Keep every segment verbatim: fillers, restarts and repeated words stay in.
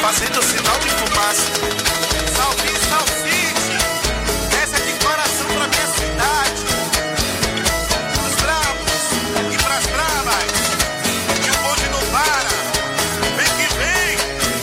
fazendo sinal de fumaça. Salve, Salsite, desce de coração pra minha cidade. Os bravos e pras bravas, e o bonde não para. Vem que vem.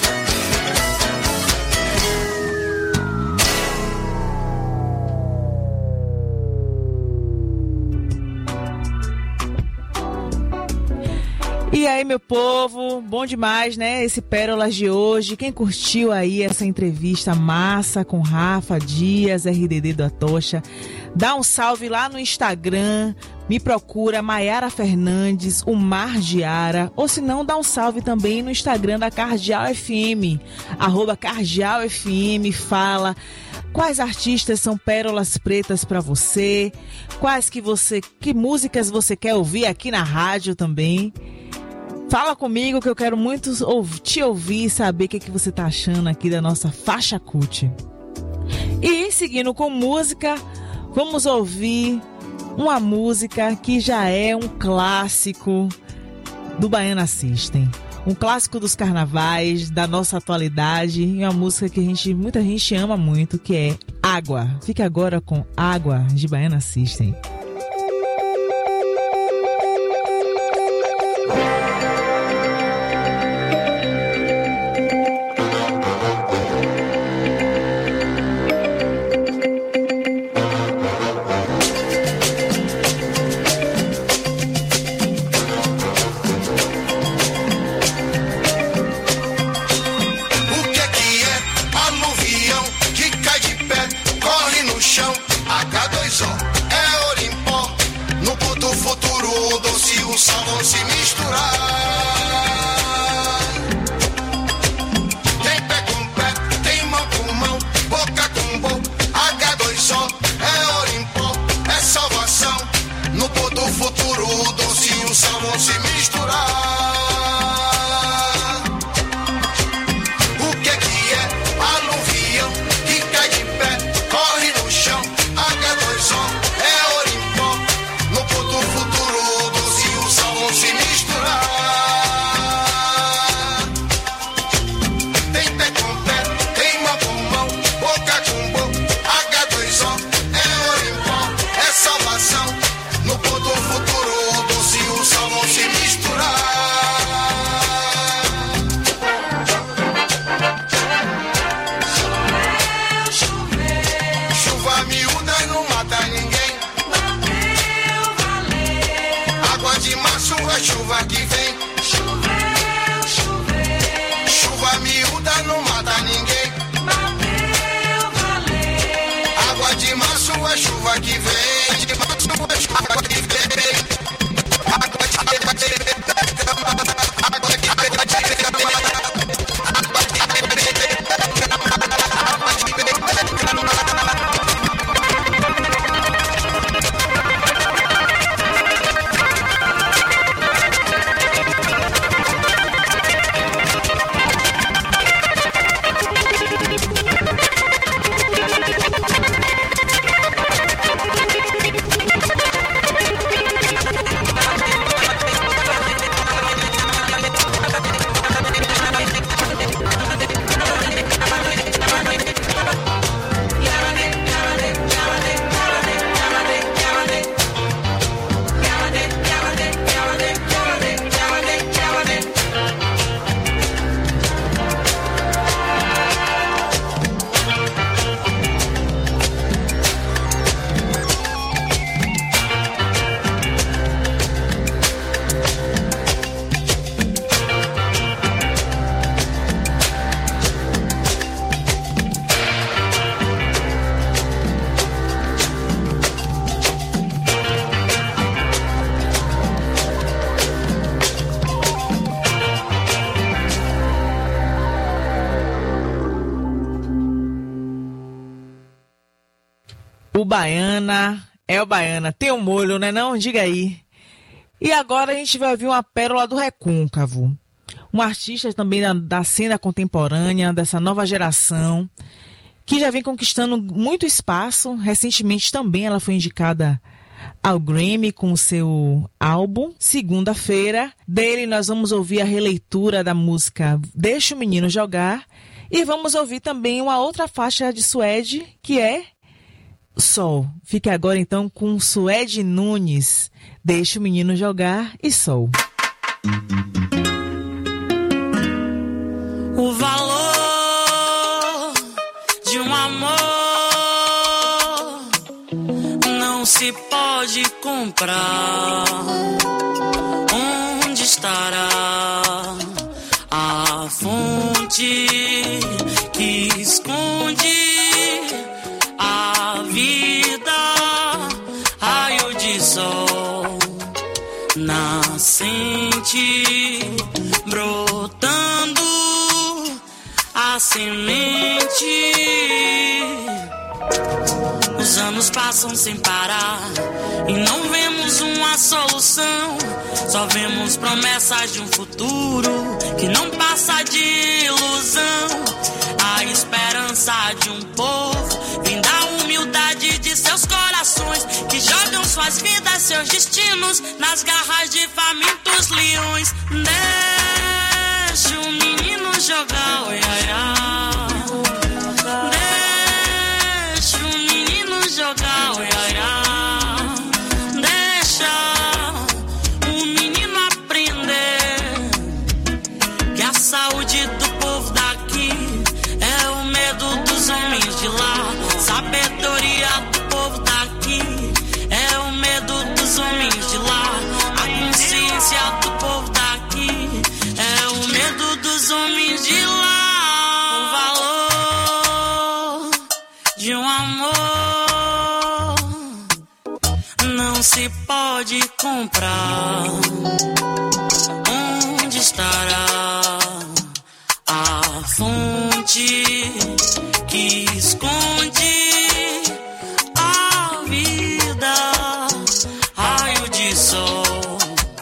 E aí, meu povo, bom demais, né? Esse Pérolas de hoje. Quem curtiu aí essa entrevista massa com Rafa Dias, R D D do Atocha, dá um salve lá no Instagram, me procura Maiara Fernandes, o Mar Diara, ou se não, dá um salve também no Instagram da Cardial F M, arroba Cardial F M, fala quais artistas são pérolas pretas para você, quais que você, que músicas você quer ouvir aqui na rádio também. Fala comigo que eu quero muito te ouvir e saber o que, que você tá achando aqui da nossa faixa cult. E seguindo com música, vamos ouvir uma música que já é um clássico do Baiana System. Um clássico dos carnavais, da nossa atualidade, e uma música que a gente, muita gente ama muito, que é Água. Fique agora com Água, de Baiana System. O Baiana é o Baiana. Tem um molho, né não? Diga aí. E agora a gente vai ouvir uma pérola do Recôncavo. Um artista também da, da cena contemporânea, dessa nova geração, que já vem conquistando muito espaço. Recentemente também ela foi indicada ao Grammy com o seu álbum. Segunda-feira, dele nós vamos ouvir a releitura da música Deixa o Menino Jogar e vamos ouvir também uma outra faixa de Suede, que é Sol. Fique agora então com Suede Nunes, Deixa o Menino Jogar e Sol. O valor de um amor não se pode comprar. Onde estará a fonte que esconde a vida? Raio de sol nascente brotando a semente. Os anos passam sem parar e não vemos uma solução. Só vemos promessas de um futuro que não passa de ilusão. A esperança de um povo vem da humildade de seus corações, que jogam suas vidas, seus destinos nas garras de famintos leões. Deixa o menino jogar, oi, ai, ai. Deixa o menino jogar, oi, ai, ai. Deixa o menino aprender que a saúde do povo daqui é o medo dos homens de lá. Sabedoria do povo daqui é o medo dos homens de lá. A consciência do povo daqui é o medo dos homens de lá. O valor de um amor não se pode comprar. Onde estará a fonte que esconde a vida? Raio de sol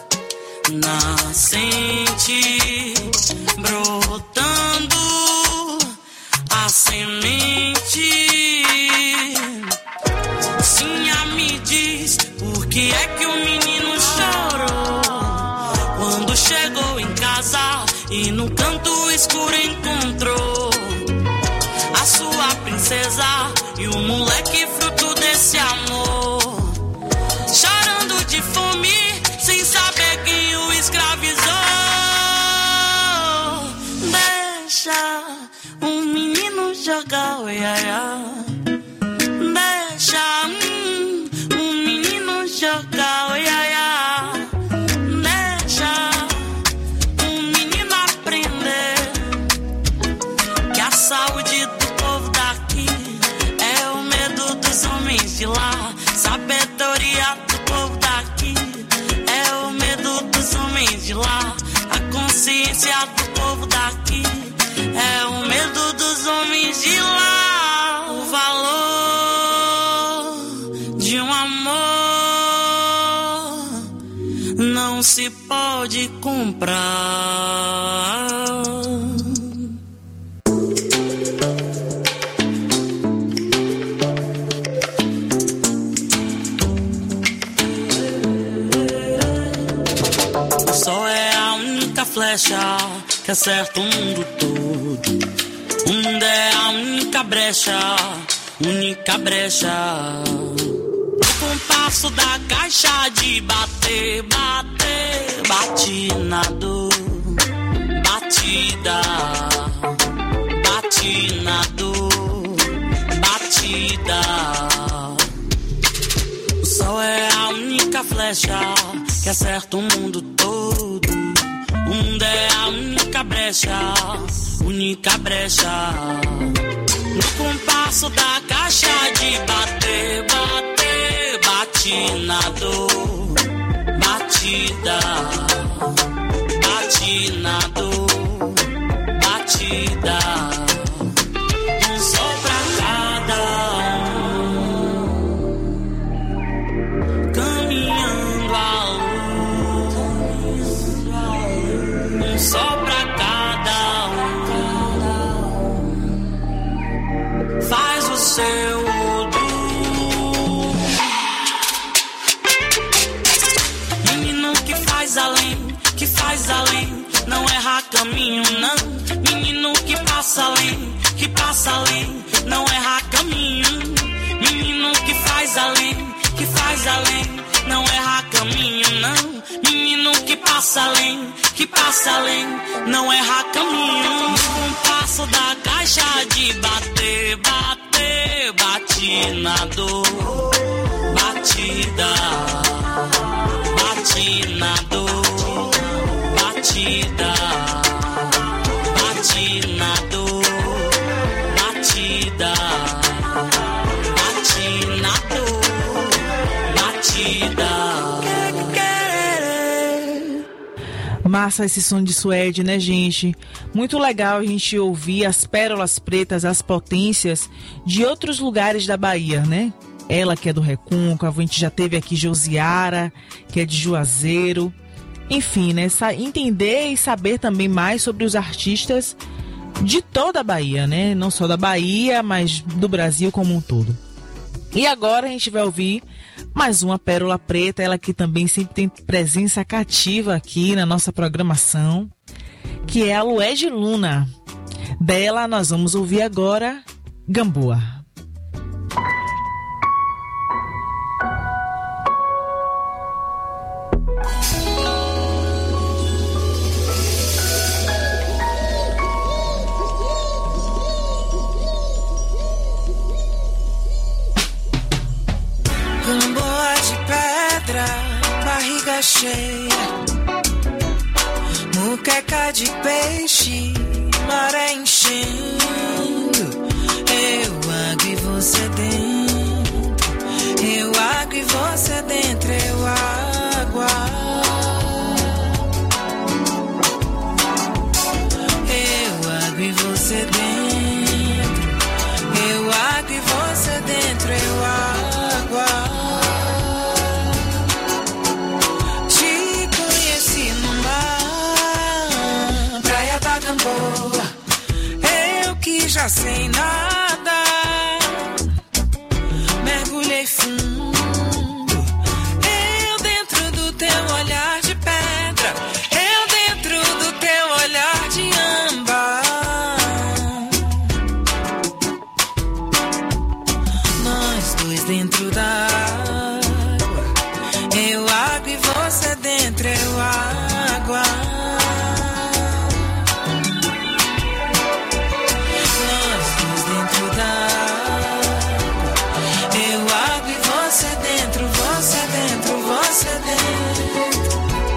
nascente brotando a semente. Sinha me diz por que é que o menino chorou quando chegou em casa e no canto escuro encontrou a sua princesa e o moleque fruto desse amor, chorando de fome sem saber quem o escravizou. Deixa o menino jogar, oi, ai, ai. Deixa hum, o menino jogar, oi, ai, ai. Deixa o menino aprender que a saúde do povo daqui é o medo dos homens de lá. Sabedoria do povo daqui é o medo dos homens de lá. A consciência do povo daqui é o medo dos homens de lá. O valor de um amor não se pode comprar. O sol é a única flecha que acerta o mundo todo. O mundo é a única brecha, única brecha. O compasso da caixa de bater, bater, bate na dor, batida, bate na dor, batida. O sol é a única flecha que acerta o mundo todo. O mundo é a única brecha, única brecha. No compasso da caixa de bater, bater, bate na dor, batida, bate na dor, batida. Um sol pra cada um, caminhando a luz. Um sol pra cada um, faz o seu passa além, que faz além, não erra caminho não. Menino que passa além, que passa além, não erra caminho. Um passo da caixa de bater, bater, bate na dor, batida, bate na dor, batida, bate na dor, batida, bate na dor, batida. Massa esse som de Suede, né, gente? Muito legal a gente ouvir as pérolas pretas, as potências de outros lugares da Bahia, né? Ela que é do Recôncavo, a gente já teve aqui Josiara, que é de Juazeiro. Enfim, né? Entender e saber também mais sobre os artistas de toda a Bahia, né? Não só da Bahia, mas do Brasil como um todo. E agora a gente vai ouvir mais uma pérola preta, ela que também sempre tem presença cativa aqui na nossa programação, que é a Lued Luna. Dela nós vamos ouvir agora Gamboa. Gamboa de pedra, barriga cheia, muqueca de peixe, maré enchendo. Eu água e você dentro, eu água e você dentro, eu água. Eu água e você dentro, eu água e você dentro, eu água. Te conheci no mar, praia da Gamboa, eu que já sei nada, mergulhei fundo, eu dentro do teu olhar de pedra, eu dentro do teu olhar de âmbar. Nós dois dentro da água, eu água e você dentro, eu água. Nós dois dentro da água, eu água e você dentro, você dentro, você dentro.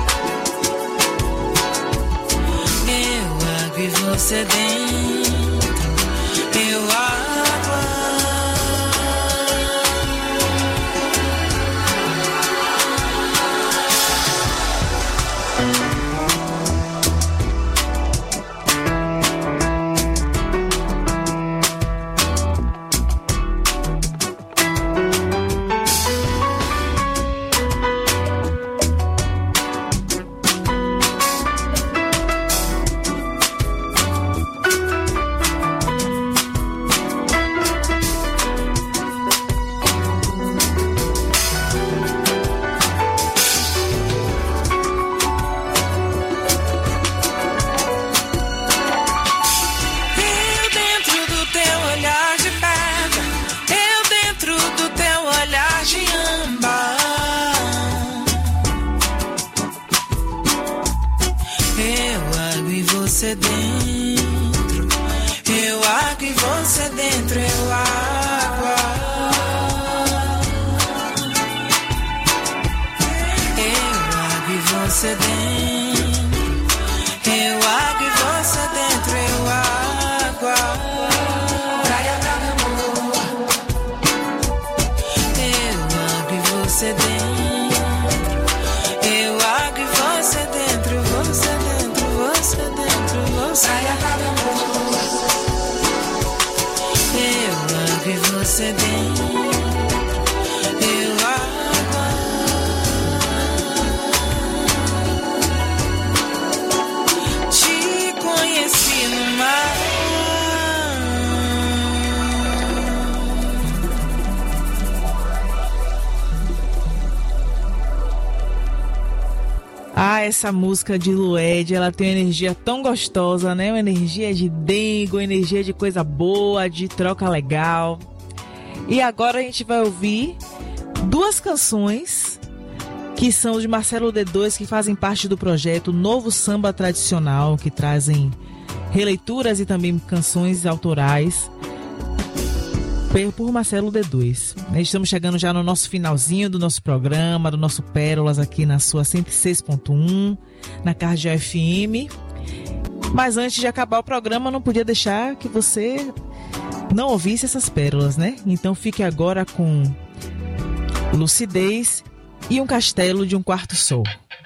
Eu água e você dentro, eu água. Eu dentro do teu olhar de pedra, eu dentro do teu olhar de âmbar. Eu água e você dentro, eu água e você dentro, eu água. Eu água e você dentro, eu água e você dentro, eu água. Praia da Gamboa, eu água e você dentro, eu água e você dentro, você dentro, você dentro, você. Praia da Gamboa, eu água e você dentro, eu água. Te conheci no mar. Ah, essa música de Lued, ela tem uma energia tão gostosa, né? Uma energia de dengo, uma energia de coisa boa, de troca legal. E agora a gente vai ouvir duas canções que são de Marcelo D dois, que fazem parte do projeto Novo Samba Tradicional, que trazem releituras e também canções autorais por Marcelo D dois. Estamos chegando já no nosso finalzinho do nosso programa, do nosso Pérolas aqui na sua cento e seis ponto um, na Cardio F M. Mas antes de acabar o programa, não podia deixar que você não ouvisse essas pérolas, né? Então fique agora com Lucidez e Um Castelo de um Quarto Sol.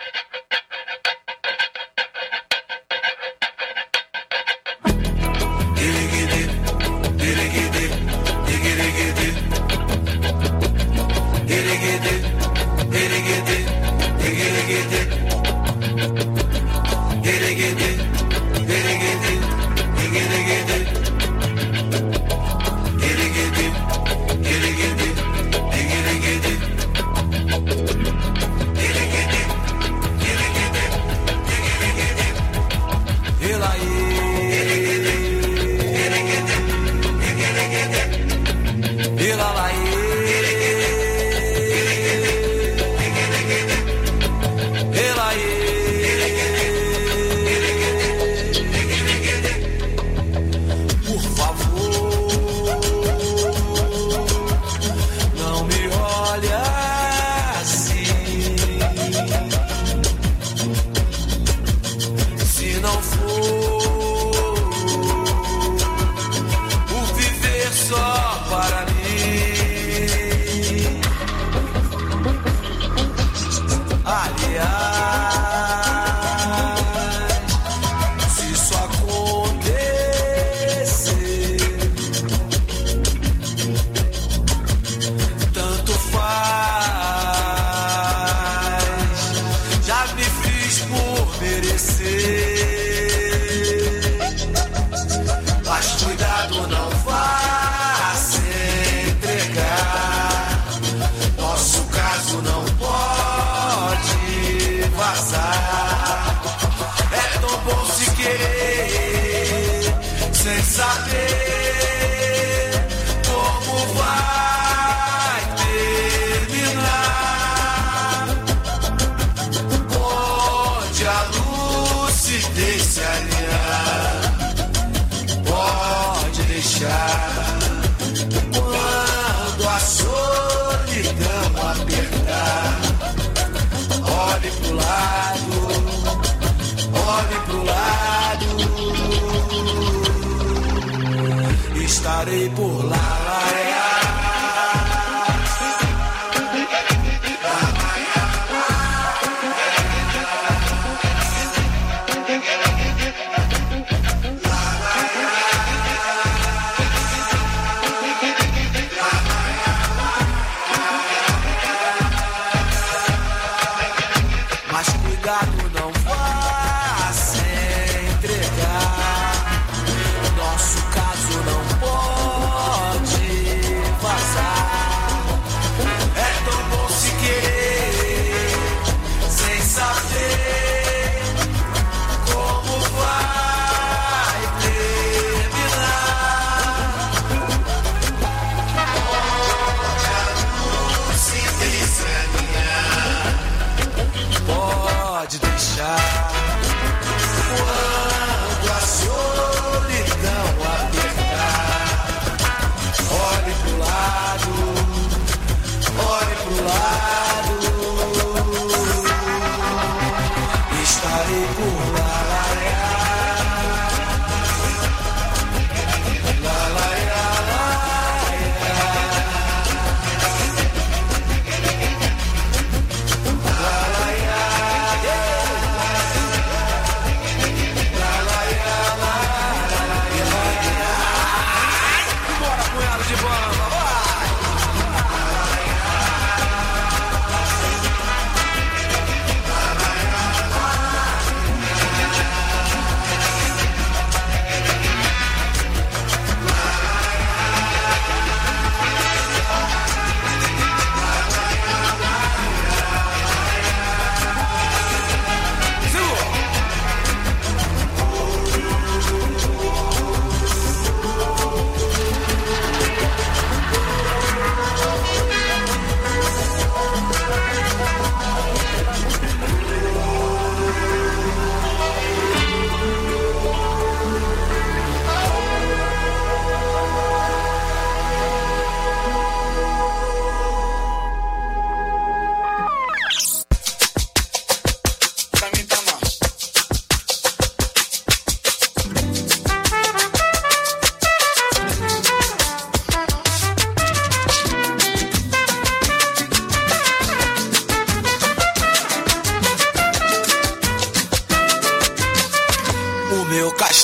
Estarei por lá, mas cuidado, não vá se entregar. Nosso caso não pode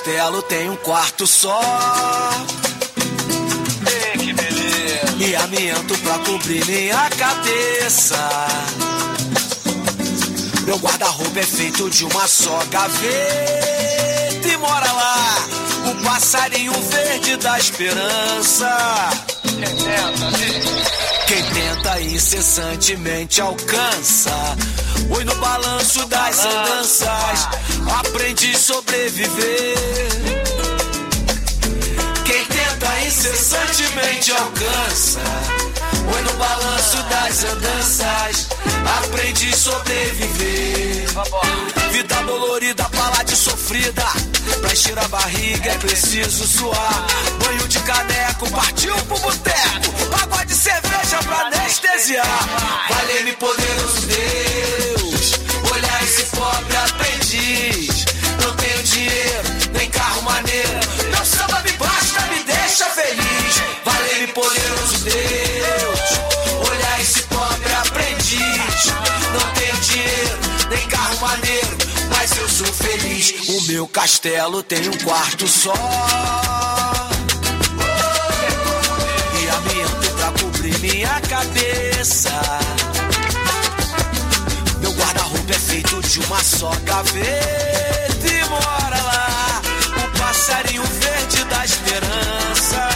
castelo tem um quarto só. Ei, que beleza. E amianto pra cobrir minha cabeça. Meu guarda-roupa é feito de uma só gaveta. E mora lá o passarinho verde da esperança. Quem tenta, quem tenta incessantemente alcança. Oi no balanço das andanças, aprendi a sobreviver. Quem tenta incessantemente alcança. Oi no balanço das andanças, aprendi a sobreviver. Vida dolorida, palavra sofrida. Pra encher a barriga é preciso suar. Banho de caneco, partiu pro boteco. Pagode de cerveja pra anestesiar. Valeu-me poderoso Deus, olhar esse pobre aprendiz. Não tenho dinheiro, nem carro maneiro. Meu samba me basta, me deixa feliz. Valeu-me poderoso Deus, olhar esse pobre aprendiz. Não tenho dinheiro, nem carro maneiro, mas eu sou feliz. O meu castelo tem um quarto só. E amianto pra cobrir minha cabeça. Meu guarda-roupa é feito de uma só gaveta. E mora lá o passarinho verde da esperança.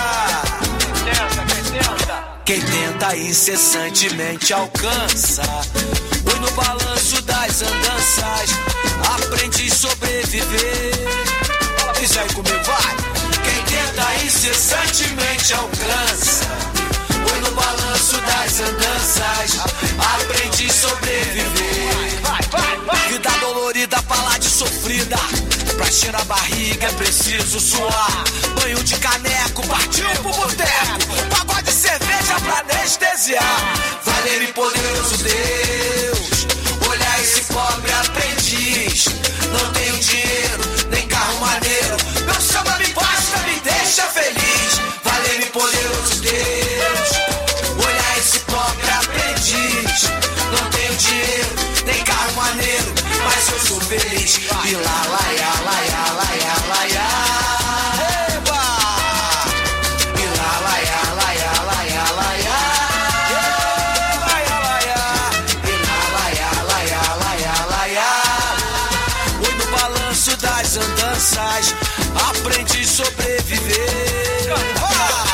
Quem tenta incessantemente alcança. Oi no balanço das andanças, aprendi a sobreviver. Diz aí comigo, vai. Quem tenta incessantemente alcança. Oi no balanço das andanças, aprendi a sobreviver. Vai, vai, vai. Vida dolorida, palavra sofrida. Pra encher a barriga é preciso suar. Banho de caneco, partiu pro boteco. Pagode de cerveja pra anestesiar. Valeu-me poderoso Deus, olhar esse pobre aprendiz. Não tenho dinheiro, nem carro maneiro. Meu samba me basta, me deixa feliz. Valeu-me poderoso Deus, olhar esse pobre aprendiz. Não tenho dinheiro, nem carro maneiro, mas eu sou feliz. E lá, lá, ia, lá, ia, lá, ia, lá, ia. Eba! E lá, lá, ia, lá, ia, lá, ia, lá, ia. Lá, ia, lá, ia. E lá, lá, ia, lá, ia, lá, ia, lá, ia. Oi no balanço das andanças, aprendi a sobreviver. Ah!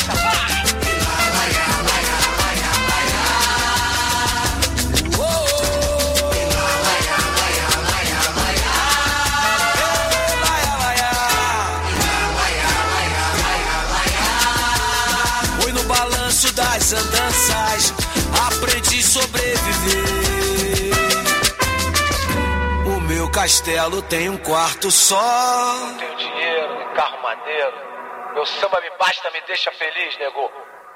Das andanças, aprendi a sobreviver. O meu castelo tem um quarto só. Não tenho dinheiro, nem carro maneiro. Meu samba me basta, me deixa feliz, nego.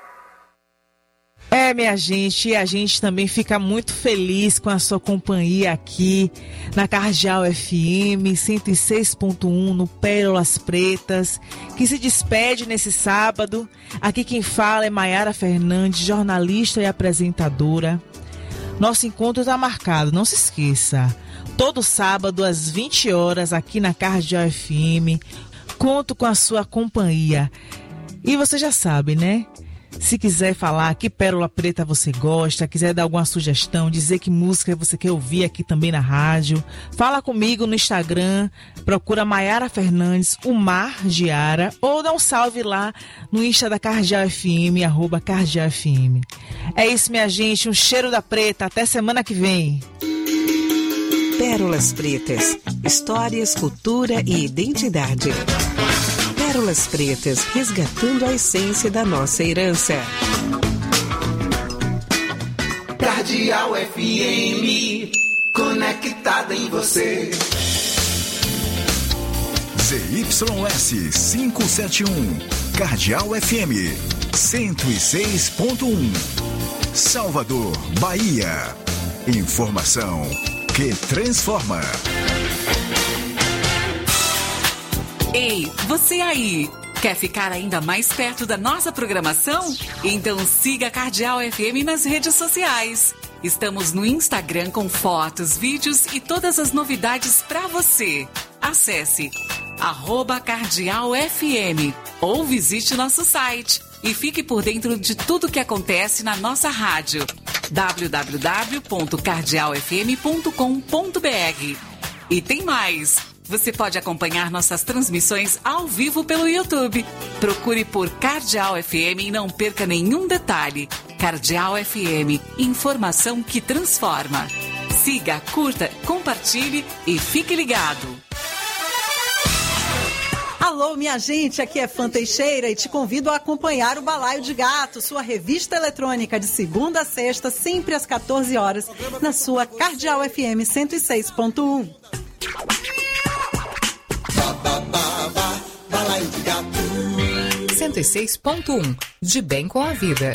É, minha gente, e a gente também fica muito feliz com a sua companhia aqui na Cardeal F M cento e seis ponto um, no Pérolas Pretas, que se despede nesse sábado. Aqui quem fala é Maiara Fernandes, jornalista e apresentadora. Nosso encontro está marcado, não se esqueça. Todo sábado às vinte horas aqui na Cardeal F M. Conto com a sua companhia. E você já sabe, né? Se quiser falar que Pérola Preta você gosta, quiser dar alguma sugestão, dizer que música você quer ouvir aqui também na rádio, fala comigo no Instagram, procura Maiara Fernandes, o Mar Giara, ou dá um salve lá no Insta da Cardeal F M, arroba Cardeal F M. É isso, minha gente, um cheiro da preta, até semana que vem. Pérolas Pretas, histórias, cultura e identidade. Pérolas Pretas, resgatando a essência da nossa herança. Cardeal F M, conectada em você. Z Y S quinhentos e setenta e um, Cardeal F M, cento e seis ponto um. Salvador, Bahia. Informação que transforma. Ei, você aí, quer ficar ainda mais perto da nossa programação? Então siga a Cardeal F M nas redes sociais. Estamos no Instagram com fotos, vídeos e todas as novidades para você. Acesse arroba Cardeal F M, ou visite nosso site e fique por dentro de tudo que acontece na nossa rádio. w w w ponto cardeal f m ponto com ponto b r. E tem mais! Você pode acompanhar nossas transmissões ao vivo pelo YouTube. Procure por Cardeal F M e não perca nenhum detalhe. Cardeal F M, informação que transforma. Siga, curta, compartilhe e fique ligado. Alô, minha gente, aqui é Fã Teixeira e te convido a acompanhar o Balaio de Gato, sua revista eletrônica de segunda a sexta, sempre às quatorze horas, na sua Cardeal F M cento e seis ponto um. cento e seis ponto um, de bem com a vida.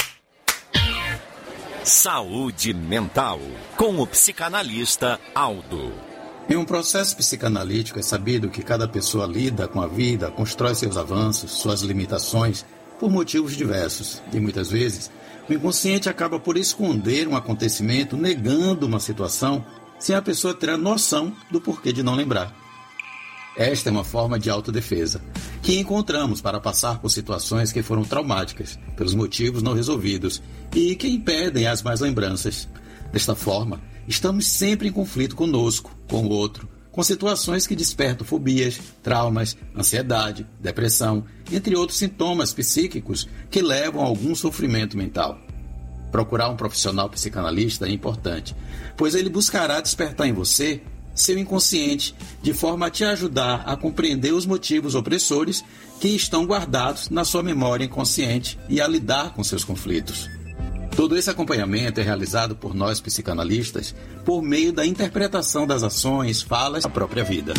Saúde mental, com o psicanalista Aldo. Em um processo psicanalítico é sabido que cada pessoa lida com a vida, constrói seus avanços, suas limitações, por motivos diversos. E muitas vezes, o inconsciente acaba por esconder um acontecimento, negando uma situação, sem a pessoa ter a noção do porquê de não lembrar. Esta é uma forma de autodefesa, que encontramos para passar por situações que foram traumáticas, pelos motivos não resolvidos, e que impedem as más lembranças. Desta forma, estamos sempre em conflito conosco, com o outro, com situações que despertam fobias, traumas, ansiedade, depressão, entre outros sintomas psíquicos que levam a algum sofrimento mental. Procurar um profissional psicanalista é importante, pois ele buscará despertar em você seu inconsciente, de forma a te ajudar a compreender os motivos opressores que estão guardados na sua memória inconsciente e a lidar com seus conflitos. Todo esse acompanhamento é realizado por nós psicanalistas por meio da interpretação das ações, falas da própria vida.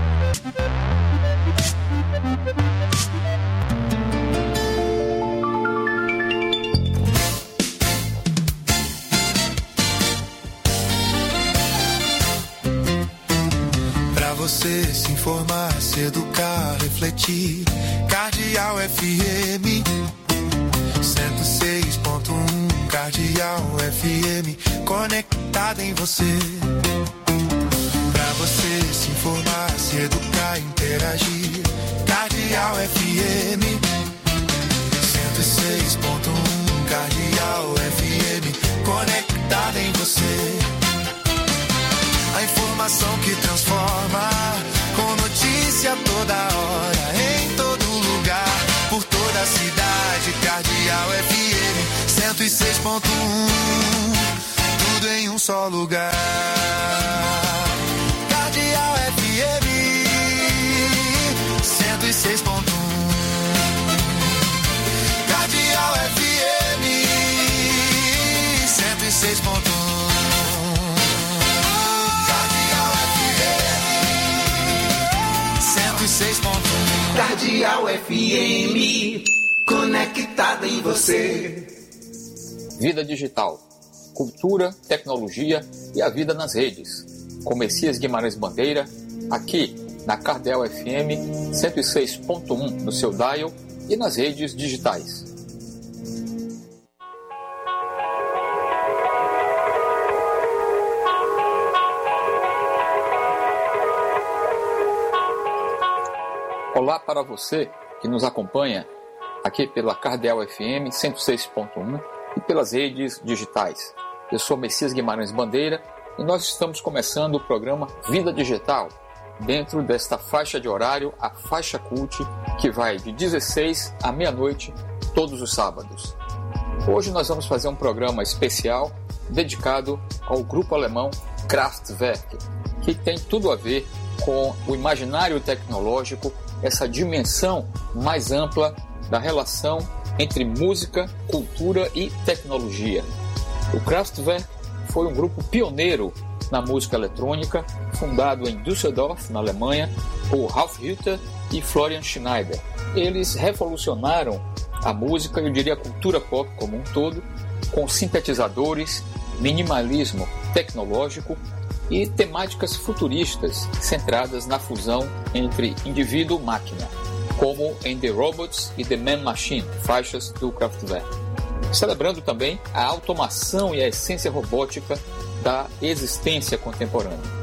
Pra você se informar, se educar, refletir, Cardeal F M cento e seis ponto um. Cardeal F M, conectada em você. Pra você se informar, se educar, interagir, Cardeal F M cento e seis ponto um. Cardeal F M, conectada em você. A informação que transforma, com notícia toda hora, em todo lugar, por toda a cidade. Cardeal F M cento e seis ponto um, tudo em um só lugar. Cardeal F M cento e seis ponto um, Cardeal F M cento e seis ponto um, Cardeal F M cento e seis ponto um. Cardeal F M, conectada em você. Vida digital, cultura, tecnologia e a vida nas redes. Com Messias Guimarães Bandeira, aqui na Cardeal F M cento e seis ponto um no seu dial e nas redes digitais. Olá para você que nos acompanha aqui pela Cardeal F M cento e seis ponto um e pelas redes digitais. Eu sou Messias Guimarães Bandeira e nós estamos começando o programa Vida Digital, dentro desta faixa de horário, a faixa Cult, que vai de dezesseis à meia-noite, todos os sábados. Hoje nós vamos fazer um programa especial dedicado ao grupo alemão Kraftwerk, que tem tudo a ver com o imaginário tecnológico, essa dimensão mais ampla da relação entre música, cultura e tecnologia. O Kraftwerk foi um grupo pioneiro na música eletrônica, fundado em Düsseldorf, na Alemanha, por Ralf Hütter e Florian Schneider. Eles revolucionaram a música, eu diria a cultura pop como um todo, com sintetizadores, minimalismo tecnológico e temáticas futuristas centradas na fusão entre indivíduo e máquina, como em The Robots e The Man Machine, faixas do Kraftwerk. Celebrando também a automação e a essência robótica da existência contemporânea.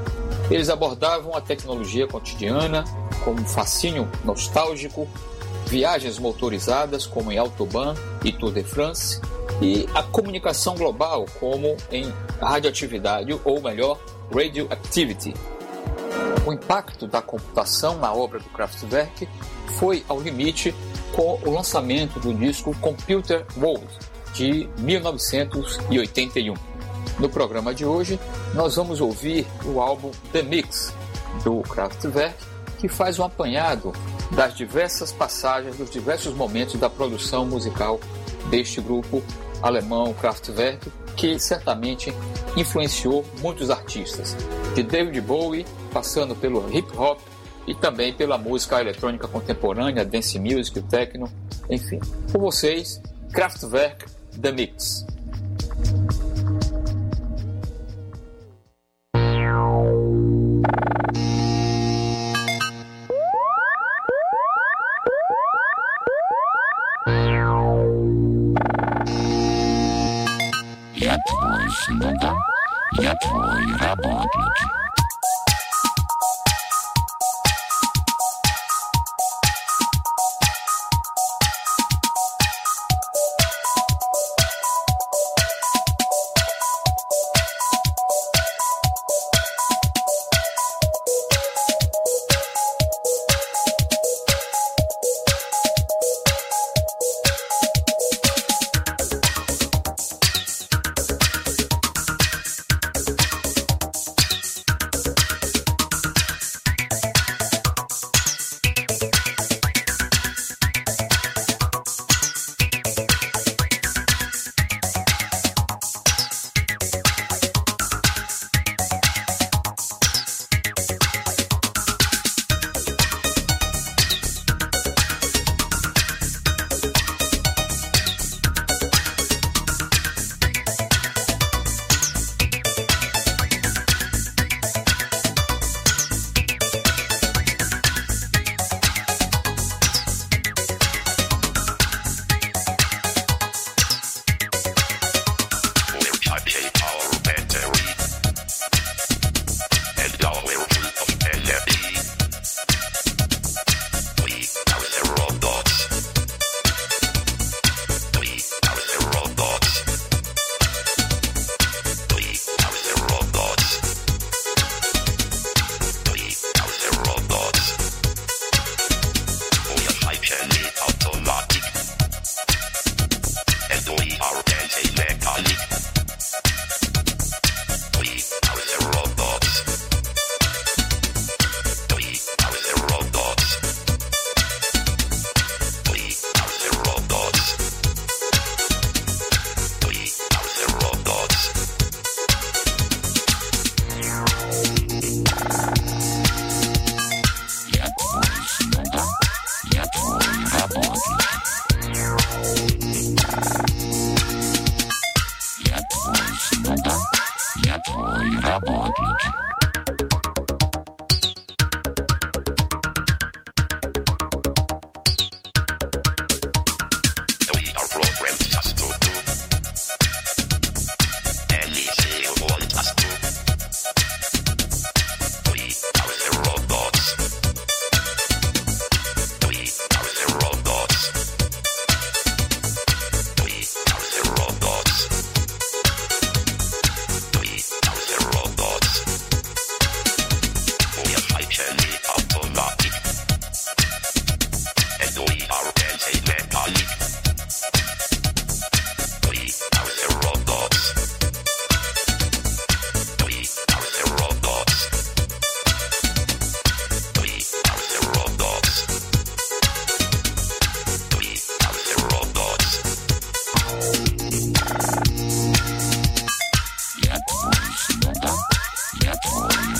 Eles abordavam a tecnologia cotidiana, como um fascínio nostálgico, viagens motorizadas, como em Autobahn e Tour de France, e a comunicação global, como em radioatividade, ou melhor, radioactivity. O impacto da computação na obra do Kraftwerk foi ao limite com o lançamento do disco Computer World, de mil novecentos e oitenta e um. No programa de hoje, nós vamos ouvir o álbum The Mix, do Kraftwerk, que faz um apanhado das diversas passagens, dos diversos momentos da produção musical deste grupo alemão Kraftwerk, que certamente influenciou muitos artistas, de David Bowie, passando pelo hip hop e também pela música eletrônica contemporânea, dance music, techno, enfim. Com vocês, Kraftwerk, The Mix. Я твой слуга, я твой работник.